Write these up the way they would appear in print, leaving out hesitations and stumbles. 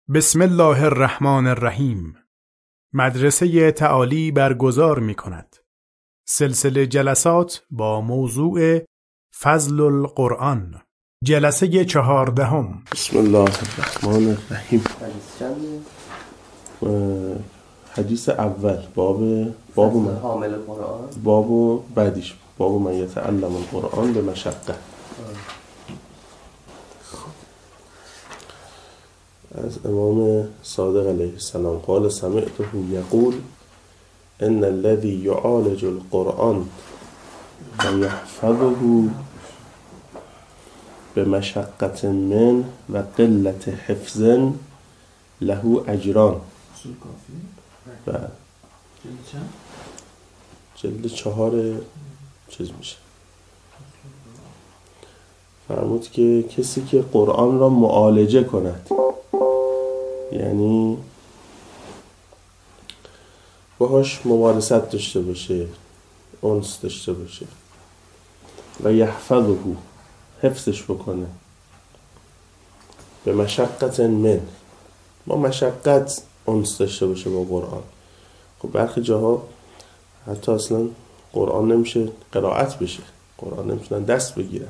بسم الله الرحمن الرحیم. مدرسه تعالی برگزار می کند سلسله جلسات با موضوع فضل القرآن. جلسه 14. بسم الله الرحمن الرحیم. حدیث اول باب من حامل القرآن، باب بعدیش باب من یتعلم القرآن به مشقه. از امام صادق علیه السلام قال سمعته یقول ان الذي يعالج القرآن و یحفظه بمشقة من و قلة حفظ له اجران. و جلد 4 چیز میشه. فرمود که کسی که قرآن را معالجه کند، یعنی باهاش ممارست داشته باشه، انس داشته باشه، و یحفظه حفظش بکنه، به مشقت من با مشقت انس داشته باشه با قرآن. خب برخی جاها حتی اصلا قرآن نمیشه قرائت بشه، قرآن نمیتونن دست بگیرن.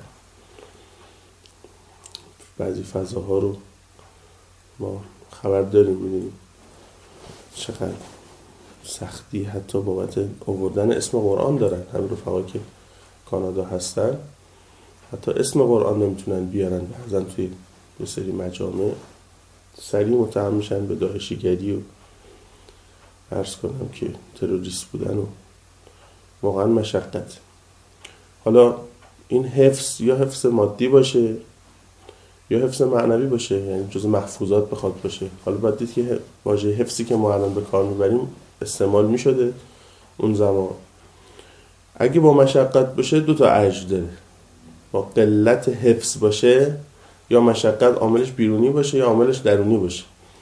بعضی فضاها رو ما خبر داریم، میدونیم چقدر سختی حتی بابت آوردن اسم قرآن دارن. همین رفقا که کانادا هستن حتی اسم قرآن نمیتونن بیارن، بعضن توی یه سری مجامع سریع متهم میشن به داعشیگری و عرض کنم که تروریست بودن و واقعا مشقت. حالا این حفظ یا حفظ مادی باشه یا حفظ معنوی باشه، یعنی جز محفوظات بخواد باشه. حالا باید دید که واژه حفظی که ما الان به کار میبریم استعمال میشده اون زمان. اگه با مشقت باشه 2 تا اجر داره. با قلت حفظ باشه یا مشقت عاملش بیرونی باشه یا عاملش درونی باشه.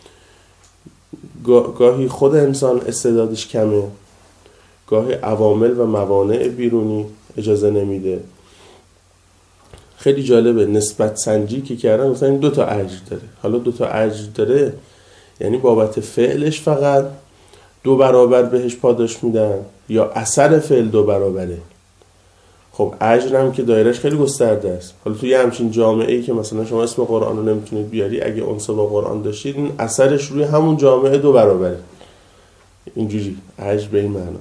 گاهی خود انسان استعدادش کمه، گاهی عوامل و موانع بیرونی اجازه نمیده. خیلی جالبه نسبت سنجی که کردن مثلا این 2 تا اجر داره. حالا 2 تا اجر داره یعنی بابت فعلش فقط 2 برابر بهش پاداش میدن یا اثر فعل 2 برابره. خب اجر هم که دایرش خیلی گسترده است. حالا توی همچین جامعه‌ای که مثلا شما اسم قرآن رو نمیتونید بیاری، اگه انس با قرآن داشتید این اثرش روی همون جامعه 2 برابره. اینجوری اجر به این معنا.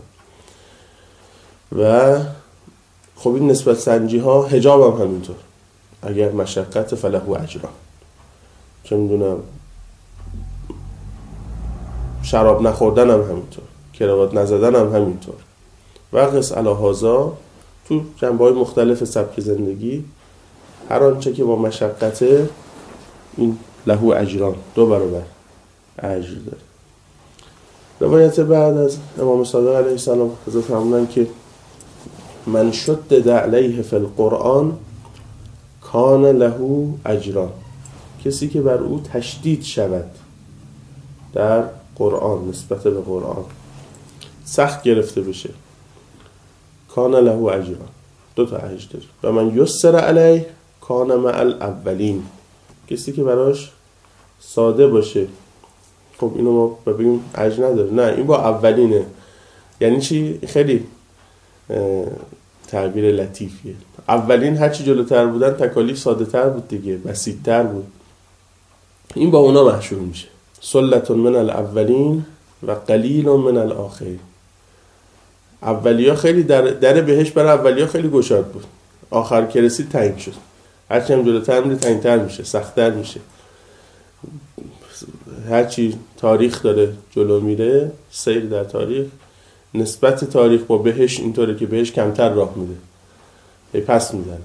و خب این نسبت سنجی ها، حجاب هم همینطور. اگر مشقت فله اجران، چه میدونم شراب نخوردن هم همینطور، کراوات نزدن هم همینطور. و قص الهازا تو جنبه‌های مختلف سبک زندگی هر آنچه که با مشقته این له اجران 2 برابر اجر داره. روایت بعد از امام صادق علیه السلام حضرت فرمودن که من شدد علیه فی القرآن کان له اجران. کسی که بر او تشدید شود در قرآن، نسبت به قرآن سخت گرفته بشه، کان له اجران 2 تا اجر داره. و من یسر علیه کان مع الاولین. کسی که براش ساده باشه، خب اینو ما ببینیم اجر نداره، نه این با اولینه. یعنی چی؟ خیلی تعبیر لطیفیه. اولین هرچی جلوتر بودن تکالیف ساده تر بود دیگه، بسیط تر بود. این با اونا محشور میشه. سلة من الاولین و قلیل من الاخرین. اولیا خیلی در بهش برای اولیا خیلی گشاد بود، آخر که رسید تنگ شد. هرچی هم جلوتر میره تنگتر میشه، سختتر میشه. هرچی تاریخ داره جلو میره، سیر در تاریخ، نسبت تاریخ با بهش اینطوره که بهش کمتر راه میده، پس میزنه.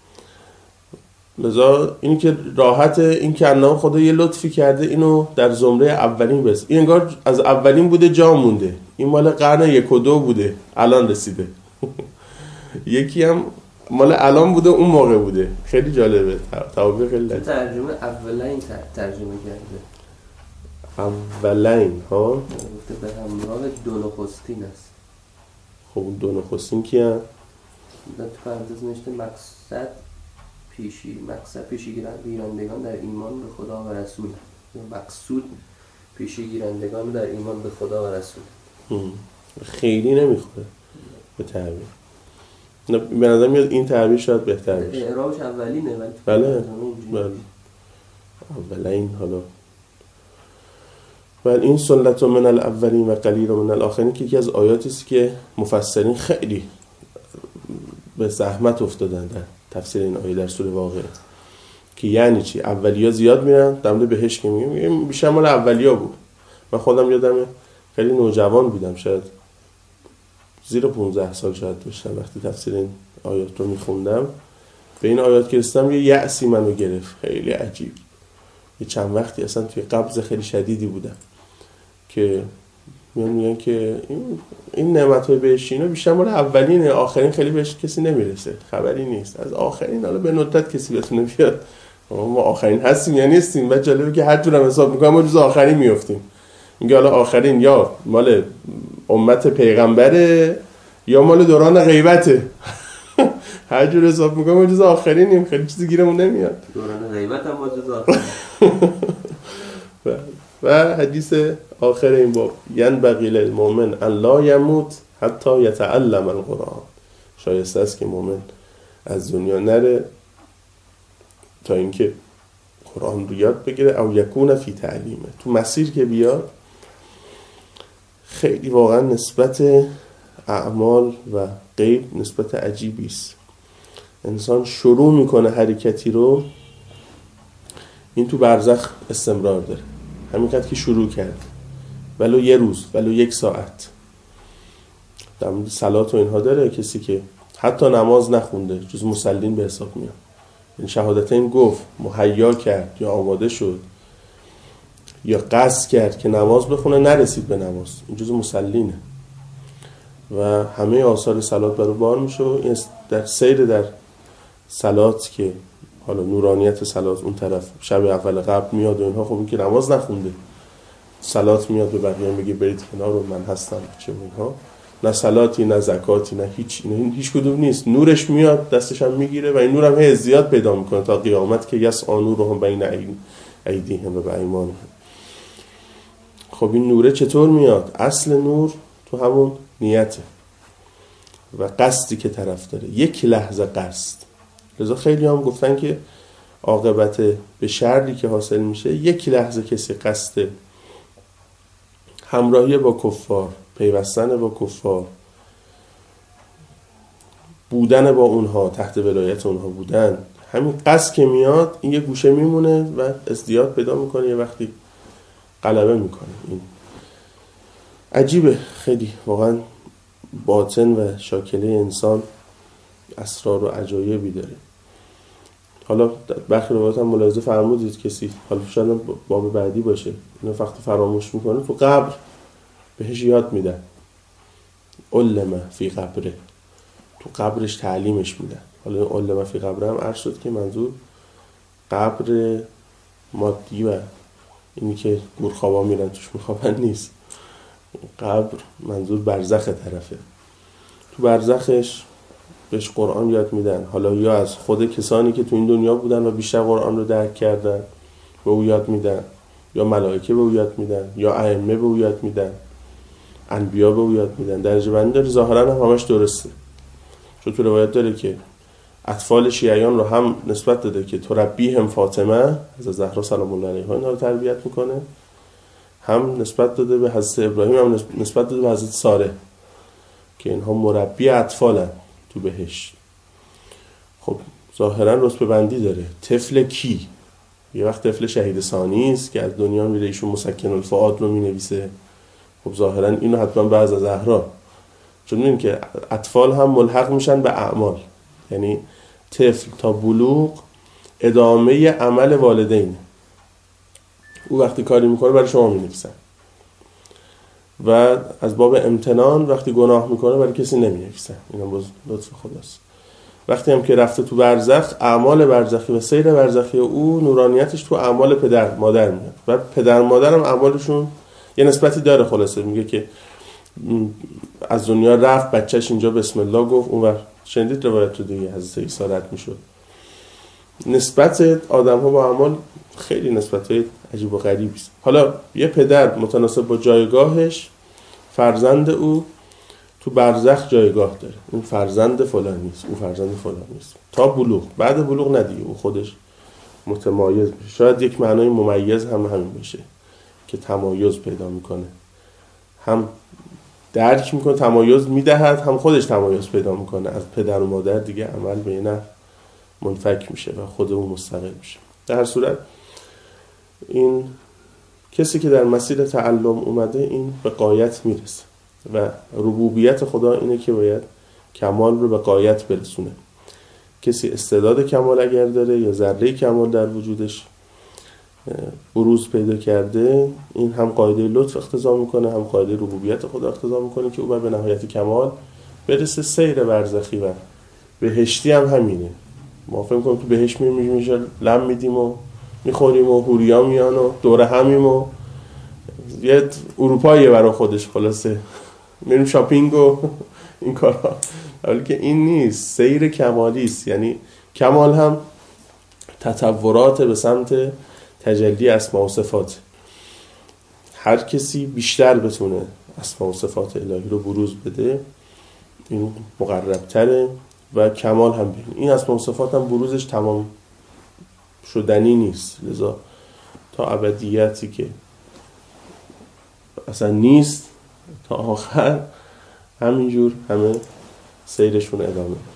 لذا این که راحت، این که الله خدا یه لطفی کرده اینو در زمره اولین بس. این انگار از اولین بوده جا مونده، این مال قرن 1 و 2 بوده الان رسیده. یکی هم مال الان بوده اون موقع بوده. خیلی جالبه. توابع خیلی لطیفه. ترجمه اولین ترجمه کرده. اولین ها گفته به همراه 2 نخستین است. خب اون 2 نخستین کی هست؟ در تو پرانتز نوشته مقصد پیشگیرندگان در ایمان به خدا و رسول. مقصود پیشگیرندگان در ایمان به خدا و رسول. خیلی نمیخوره به تعبیر. به نظر میاد این تعبیر شاید بهتر باشه. اعرابش اولینه ولی بله اولین. حالا و این سنت من الاولین و قلیل من الاخرین که یکی از آیاتی است که مفسرین خیلی به زحمت افتادن در تفسیر این آیه در سوره واقعه که یعنی چی. اولیا زیاد میرن در مورد بهشت که میگم بیشتر مال اولیا بود. من خودم یادمه خیلی نوجوان بودم، شاید زیر 15 سال شاید داشتم، وقتی تفسیر این آیات رو میخوندم به این آیات که رسیدم یه یأسی منو گرفت خیلی عجیب. یه چند وقتی اصلا توی قبض خیلی شدیدی بودم که میگن که این نعمت‌های بهشتی اینا بیشتر مال اولینه، آخرین خیلی بهش کسی نمیرسه، خبری نیست از آخرین. حالا به ندرت کسی بتونه بیاد ما آخرین هستیم یا نیستیم. بعد جالبه که هر جور هم حساب می‌کنم ما روز آخرین میافتیم. میگه حالا آخرین یا مال امت پیغمبره یا مال دوران غیبته. هر جور حساب می‌کنم ما روز آخرینیم، خیلی چیزی گیرمون نمیاد. دوران غیبت هم روز آخرین. و حدیث آخر این باب ینبغی للمؤمن ان لا یموت حتی یتعلم القرآن. شایسته است که مؤمن از دنیا نره تا اینکه قرآن رو یاد بگیره. او یکون فی تعلیمه. تو مسیر که بیاد خیلی واقعا نسبت اعمال و غیب نسبت عجیبی است. انسان شروع میکنه حرکتی رو، این تو برزخ استمرار داره. همینقدر که شروع کرد ولو یه روز ولو یک ساعت. در مورد صلات و اینها داره کسی که حتی نماز نخونده جز مسلین به حساب میاد. این شهادتین گفت مهیا کرد یا آماده شد یا قصد کرد که نماز بخونه نرسید به نماز، این جز مسلینه و همه آثار صلات برای بار میشه. این در سیر در صلات که حالا نورانیت صلات اون طرف شب اول قبل میاد و اینها، خب این که نماز نخونده صلات میاد به بقیه میگه برید کنار و من هستم چه اینها. نه صلاتی نه زکاتی نه هیچ کدوم نیست. نورش میاد دستش هم میگیره و این نور هم هی زیاد پیدا میکنه تا قیامت که یسعی نورهم بین ایدیهم و بایمانهم. خب این نوره چطور میاد؟ اصل نور تو همون نیته و قصدی که طرف داره. یک لحظه قصد. لذا خیلی هم گفتن که عاقبت به شری که حاصل میشه یک لحظه کسی قصد همراهی با کفار، پیوستن با کفار، بودن با اونها، تحت ولایت اونها بودن، همین قصد که میاد این یه گوشه میمونه و ازدیاد پیدا میکنه، یه وقتی غلبه میکنه. این عجیبه خیلی واقعا. باطن و شاکله انسان اسرار و عجایبی داره. حالا برخی روایات هم ملاحظه فرمودید کسی حالا شاید باب بعدی باشه اینو وقتی فراموش میکنه تو قبر بهش یاد میدن. علم فی قبره، تو قبرش تعلیمش میدن. حالا علم فی قبره هم عرض شد که منظور قبر مادی و اینی که گورخوابا میرن توش میخوابن نیست. قبر منظور برزخ طرفه. تو برزخش بهش قرآن یاد میدن. حالا یا از خود کسانی که تو این دنیا بودن و بیشتر قرآن رو درک کردن به او یاد میدن، یا ملائکه به او یاد میدن، یا ائمه به او یاد میدن، انبیا به او یاد میدن. درجه بندی داره. ظاهرا هم همش درسته، چون تو روایت داره که اطفال شیعیان رو هم نسبت داده که تربیهم فاطمه از زهرا سلام الله علیها اینا رو تربیت میکنه، هم نسبت داده به حضرت ابراهیم، هم نسبت داده به حضرت ساره که اینها مربی اطفالن تو بهشت. خب ظاهرا رتبه بندی داره. طفل کی؟ یه وقت طفل شهید ثانی است که از دنیا میره، ایشون مسکن الفؤاد رو مینویسه. خب ظاهرا اینو حتما بعد از زهرا، چون می‌بینیم که اطفال هم ملحق میشن به اعمال، یعنی طفل تا بلوغ ادامه عمل والدین. او وقتی کاری میکنه برای شما مینویسن و از باب امتنان وقتی گناه میکنه برای کسی نمینویسن. اینا باز لطف خداست. وقتی هم که رفته تو برزخ، اعمال برزخی و سیر برزخی او نورانیتش تو اعمال پدر مادر میاد و پدر مادر هم اعمالشون یه نسبتی داره. خلاصه میگه که از دنیا رفت بچهش اینجا بسم الله گفت، اونور شنیدید روایت رو دیگه، حضرت عیسی رد میشد. نسبت آدم ها با اعمال خیلی نسبت عجیب و غریبی است. حالا یه پدر متناسب با جایگاهش فرزند او تو برزخ جایگاه داره، این فرزند فلان نیست، او فرزند فلان نیست تا بلوغ. بعد بلوغ ندیگه او خودش متمایز میشه. شاید یک معنای ممیز هم همین باشه که تمایز پیدا میکنه، هم درک میکنه تمایز میدهد، هم خودش تمایز پیدا میکنه از پدر و مادر، دیگه عمل به این منفک میشه و خود اون مستقل میشه. در هر صورت این کسی که در مسیر تعلم اومده این به غایت میرسه و ربوبیت خدا اینه که باید کمال رو به غایت برسونه. کسی استعداد کمال اگر داره یا ذره کمال در وجودش بروز پیدا کرده، این هم قاعده لطف اقتضا میکنه، هم قاعده ربوبیت خدا اقتضا میکنه که او باید به نهایت کمال برسه. سیر برزخی و بهشتی هم همینه. ما فکر میکنیم تو بهشت میشه لم میدیم و میخوریم و حوریا میان و دوره همیم و یه اروپاییه برای خودش، خلاصه میریم شاپینگ و این کارها، ولی که این نیست. سیر کمالی است. یعنی کمال هم تطورات به سمت تجلی اسماء و صفات. هر کسی بیشتر بتونه اسماء و صفات الهی رو بروز بده این مقربتره و کمال هم بین. این اسماء و صفات هم بروزش تمام شدنی نیست، لذا تا ابدیتی که اصلا نیست تا آخر همینجور همه سیرشون ادامه.